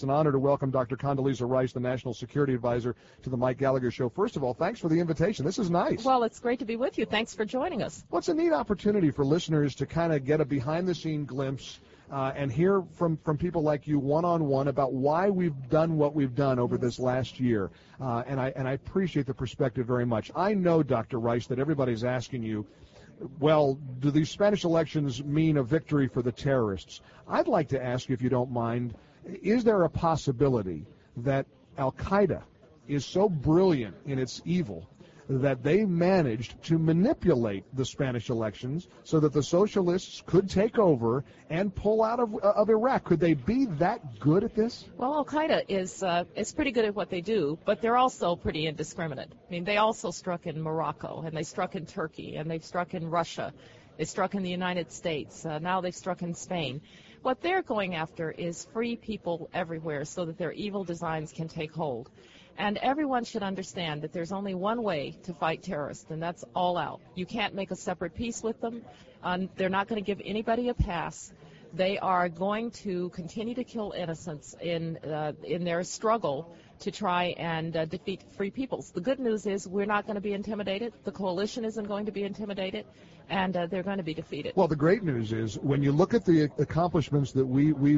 It's an honor to welcome Dr. Condoleezza Rice, the National Security Advisor, to the Mike Gallagher Show. First of all, thanks for the invitation. This is nice. Well, it's great to be with you. Thanks for joining us. Well, it's a neat opportunity for listeners to kind of get a behind-the-scene glimpse and hear from people like you one-on-one about why we've done what we've done over this last year. And I appreciate the perspective very much. I know, Dr. Rice, that everybody's asking you, well, do these Spanish elections mean a victory for the terrorists? I'd like to ask you, if you don't mind, is there a possibility that Al-Qaeda is so brilliant in its evil that they managed to manipulate the Spanish elections so that the socialists could take over and pull out of Iraq? Could they be that good at this? Well, Al-Qaeda is pretty good at what they do, but they're also pretty indiscriminate. I mean, they also struck in Morocco, and they struck in Turkey, and they've struck in Russia. They struck in the United States. Now they've struck in Spain. What they're going after is free people everywhere so that their evil designs can take hold. And everyone should understand that there's only one way to fight terrorists, and that's all out. You can't make a separate peace with them. They're not going to give anybody a pass. They are going to continue to kill innocents in their struggle to try and defeat free peoples. The good news is we're not going to be intimidated. The coalition isn't going to be intimidated, and they're going to be defeated. Well, the great news is when you look at the accomplishments that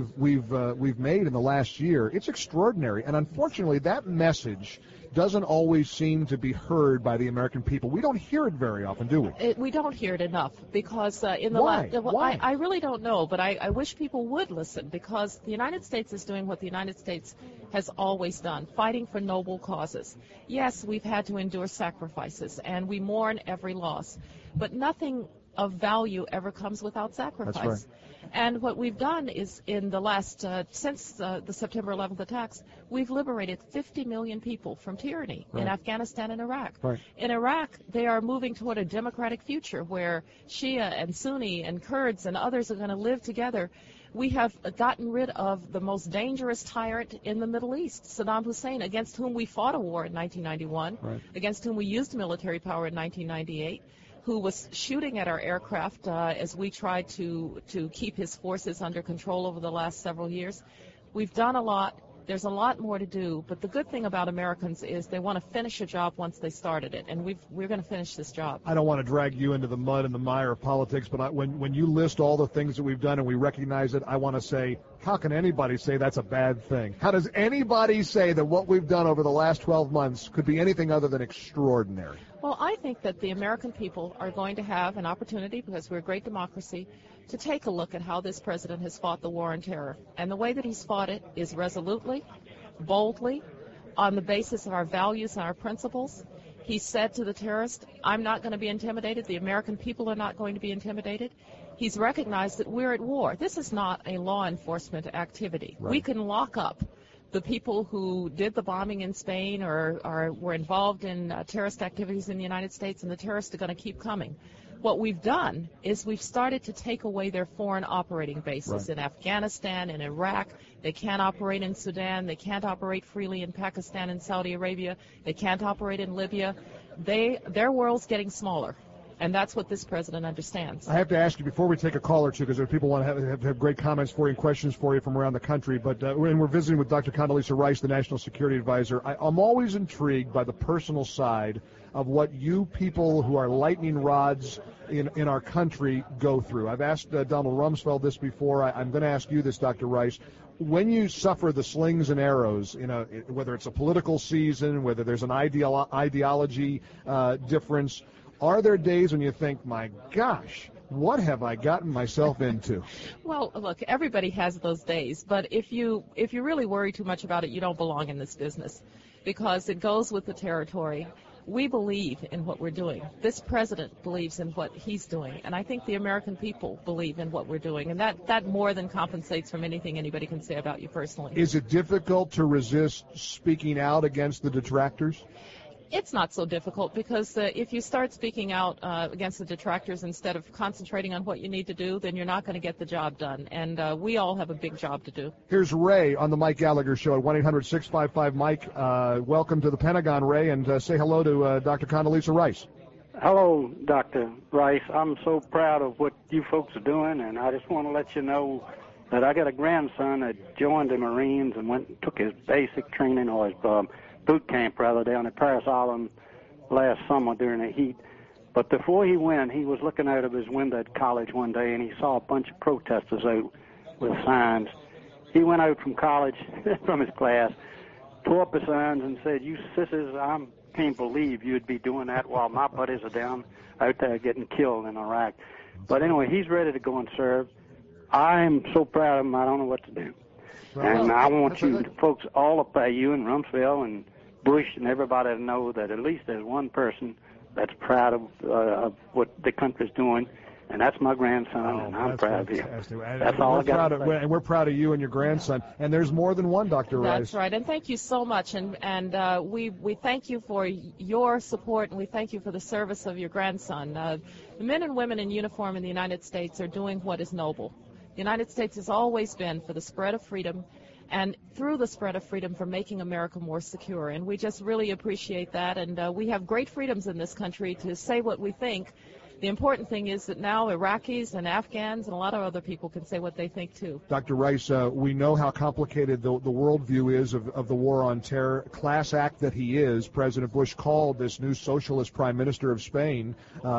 we've made in the last year, it's extraordinary. And unfortunately, that message doesn't always seem to be heard by the American people. We don't hear it very often, do we? We don't hear it enough because in the Why? Why? I really don't know, but I wish people would listen, because the United States is doing what the United States has always done, fighting for noble causes. Yes, we've had to endure sacrifices, and we mourn every loss, but nothing of value ever comes without sacrifice. That's right. And what we've done is, in the last, since the September 11th attacks, we've liberated 50 million people from tyranny in Afghanistan and Iraq. Right. In Iraq, they are moving toward a democratic future where Shia and Sunni and Kurds and others are going to live together. We have gotten rid of the most dangerous tyrant in the Middle East, Saddam Hussein, against whom we fought a war in 1991, against whom we used military power in 1998. Who was shooting at our aircraft as we tried to keep his forces under control over the last several years. We've done a lot. There's a lot more to do, but the good thing about Americans is they want to finish a job once they started it, and we're going to finish this job. I don't want to drag you into the mud and the mire of politics, but when you list all the things that we've done and we recognize it, I want to say, how can anybody say that's a bad thing? How does anybody say that what we've done over the last 12 months could be anything other than extraordinary? Well, I think that the American people are going to have an opportunity, because we're a great democracy, to take a look at how this president has fought the war on terror. And the way that he's fought it is resolutely, boldly, on the basis of our values and our principles. He said to the terrorist, I'm not going to be intimidated. The American people are not going to be intimidated. He's recognized that we're at war. This is not a law enforcement activity. Right. We can lock up the people who did the bombing in Spain or were involved in terrorist activities in the United States, and the terrorists are going to keep coming. What we've done is we've started to take away their foreign operating bases in Afghanistan and Iraq. They can't operate in Sudan. They can't operate freely in Pakistan and Saudi Arabia. They can't operate in Libya. Their world's getting smaller. And that's what this president understands. I have to ask you before we take a call or two, because people want to have great comments for you and questions for you from around the country. But we're visiting with Dr. Condoleezza Rice, the National Security Advisor. I'm always intrigued by the personal side of what you people who are lightning rods in our country go through. I've asked Donald Rumsfeld this before. I'm going to ask you this, Dr. Rice. When you suffer the slings and arrows, whether it's a political season, whether there's an ideology difference, are there days when you think, my gosh, what have I gotten myself into? Well, look, everybody has those days, but if you really worry too much about it, you don't belong in this business, because it goes with the territory. We believe in what we're doing. This president believes in what he's doing, and I think the American people believe in what we're doing, and that more than compensates from anything anybody can say about you personally. Is it difficult to resist speaking out against the detractors? It's not so difficult, because if you start speaking out against the detractors instead of concentrating on what you need to do, then you're not going to get the job done. And we all have a big job to do. Here's Ray on the Mike Gallagher Show at 1-800-655-MIKE. Welcome to the Pentagon, Ray, and say hello to Dr. Condoleezza Rice. Hello, Dr. Rice. I'm so proud of what you folks are doing, and I just want to let you know that I got a grandson that joined the Marines and went and took his basic training, or his boot camp, rather, down at Paris Island last summer during the heat. But before he went, he was looking out of his window at college one day, and he saw a bunch of protesters out with signs. He went out from college, from his class, tore up the signs and said, "You sissies, I can't believe you'd be doing that while my buddies are down out there getting killed in Iraq." But anyway, he's ready to go and serve. I'm so proud of him, I don't know what to do. And I want you folks all up by you and Rumsfeld and Bush and everybody to know that at least there's one person that's proud of what the country's doing, and that's my grandson, and I'm proud fantastic. of you. That's all I got to say. And we're proud of you and your grandson. And there's more than one, Dr. Rice. That's right, and thank you so much. And we thank you for your support, and we thank you for the service of your grandson. The men and women in uniform in the United States are doing what is noble. The United States has always been for the spread of freedom, and through the spread of freedom, for making America more secure. And we just really appreciate that. And we have great freedoms in this country to say what we think. The important thing is that now Iraqis and Afghans and a lot of other people can say what they think, too. Dr. Rice, we know how complicated the worldview is of the war on terror. Class act that he is, President Bush called this new socialist prime minister of Spain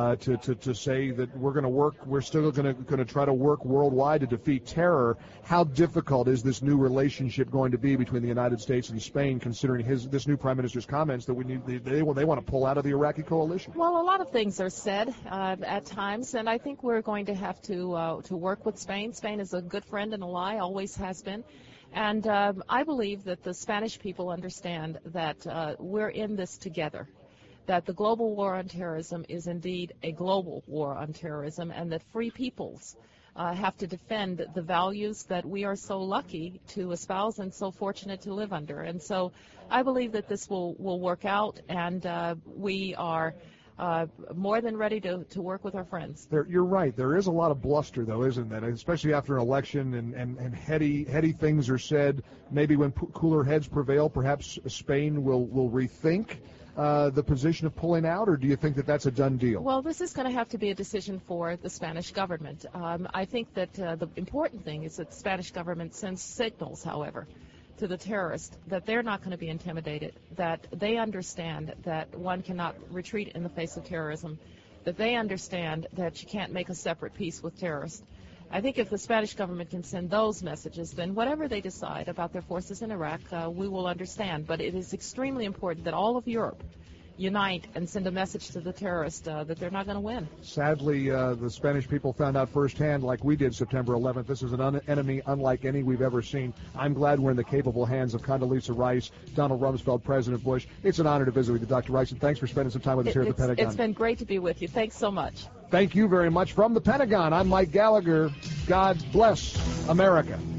to say that we're still going to try to work worldwide to defeat terror. How difficult is this new relationship going to be between the United States and Spain, considering this new prime minister's comments that they want to pull out of the Iraqi coalition? Well, a lot of things are said at times, and I think we're going to have to work with Spain. Spain is a good friend and ally, always has been. And I believe that the Spanish people understand that we're in this together, that the global war on terrorism is indeed a global war on terrorism, and that free peoples have to defend the values that we are so lucky to espouse and so fortunate to live under. And so I believe that this will work out, and we are more than ready to work with our friends. You're right. There is a lot of bluster, though, isn't there? Especially after an election and heady things are said. Maybe when cooler heads prevail, perhaps Spain will rethink the position of pulling out, or do you think that that's a done deal? Well, this is going to have to be a decision for the Spanish government. I think that the important thing is that the Spanish government sends signals, however, to the terrorists that they're not going to be intimidated, that they understand that one cannot retreat in the face of terrorism, that they understand that you can't make a separate peace with terrorists. I think if the Spanish government can send those messages, then whatever they decide about their forces in Iraq, we will understand. But it is extremely important that all of Europe unite and send a message to the terrorists that they're not going to win. Sadly, the Spanish people found out firsthand, like we did September 11th. This is an enemy unlike any we've ever seen. I'm glad we're in the capable hands of Condoleezza Rice, Donald Rumsfeld, President Bush. It's an honor to visit with you, Dr. Rice, and thanks for spending some time with us here at the Pentagon. It's been great to be with you. Thanks so much. Thank you very much. From the Pentagon, I'm Mike Gallagher. God bless America.